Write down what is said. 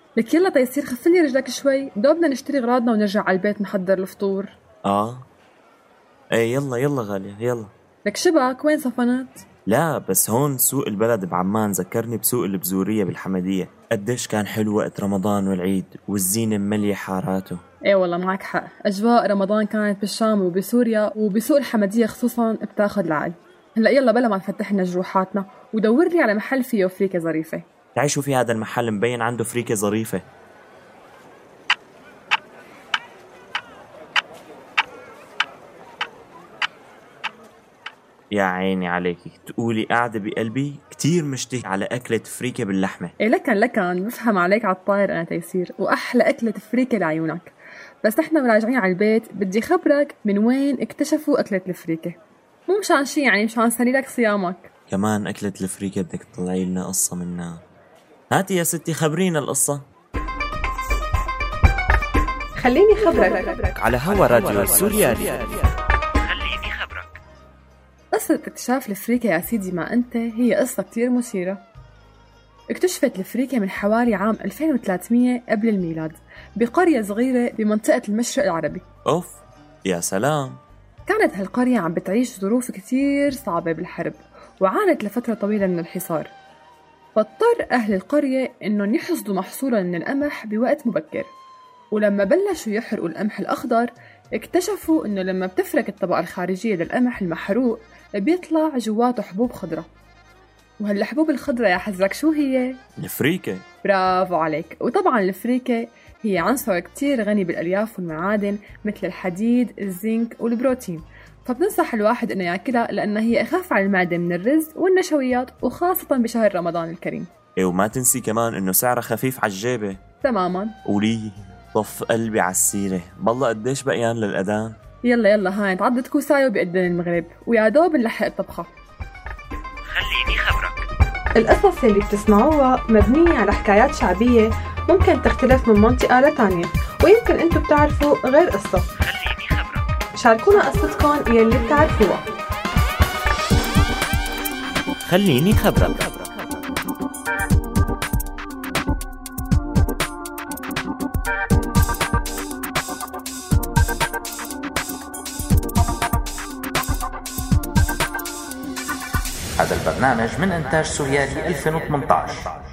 لك يلا تيصير خفلي رجلك شوي، دوبنا نشتري غراضنا ونرجع على البيت نحضر الفطور. ايه يلا يلا غالية يلا. لك شبك وين صفنت؟ لا بس هون سوق البلد بعمان ذكرني بسوق البزورية بالحمدية، قديش كان حلو وقت رمضان والعيد والزينة مملية حاراته. ايه والله معك حق، اجواء رمضان كانت بالشام وبسوريا وبسوق الحمدية خصوصا بتاخد العقل. هلا يلا بلا ما نفتح لنا جروحاتنا ودور لي على محل فيه فريكة ظريفة. تعي شوفي هذا المحل مبين عنده فريكة ظريفة. يا عيني عليكي، تقولي قاعدة بقلبي كتير مشتهي على أكلة فريكة باللحمة. إيه لكن بفهم عليك على الطاير أنا تيسير، وأحلى أكلة فريكة لعيونك. بس نحن راجعين على البيت بدي خبرك من وين اكتشفوا أكلة الفريكة، مو مشان شي يعني مشان سلي لك صيامك. كمان أكلة الفريكة بدك تطلعي لنا قصة منها. هاتي يا ستي خبرينا القصة. خليني خبرك على هوا راديو سوريالي. قصة اكتشاف الفريكة يا سيدي ما أنت هي قصة كتير مثيرة. اكتشفت الفريكة من حوالي عام 2300 قبل الميلاد بقرية صغيرة بمنطقة المشرق العربي. أوف يا سلام. كانت هالقرية عم بتعيش ظروف كتير صعبة بالحرب وعانت لفترة طويلة من الحصار، فاضطر أهل القرية إنهم يحصدوا محصولا من القمح بوقت مبكر. ولما بلشوا يحرقوا القمح الأخضر اكتشفوا إنه لما بتفرك الطبقة الخارجية للقمح المحروق بيطلع جواته حبوب خضرة. وهالحبوب الخضرة يا حزرك شو هي؟ الفريكة. برافو عليك. وطبعا الفريكة هي عنصر كتير غني بالألياف والمعادن مثل الحديد، الزنك والبروتين، فبننصح الواحد إنه يأكلها لأنها هي أخف على المعدة من الرز والنشويات، وخاصة بشهر رمضان الكريم. وما تنسي كمان إنه سعرها خفيف على الجيبة. تماما. قولي طف قلبي على السيرة، بالله قديش بقيان للأذان؟ يلا هاي تعدد كوسايو بيقدن المغرب ويا دوب نلحق الطبخة. خليني خبرك. القصص اللي بتسمعوها مبنية على حكايات شعبية ممكن تختلف من منطقة لتانية، ويمكن انتو بتعرفوا غير قصة. خليني خبرك. شاركونا قصتكم يلي بتعرفوها. خليني خبرك. هذا البرنامج من إنتاج سوريالي 2018.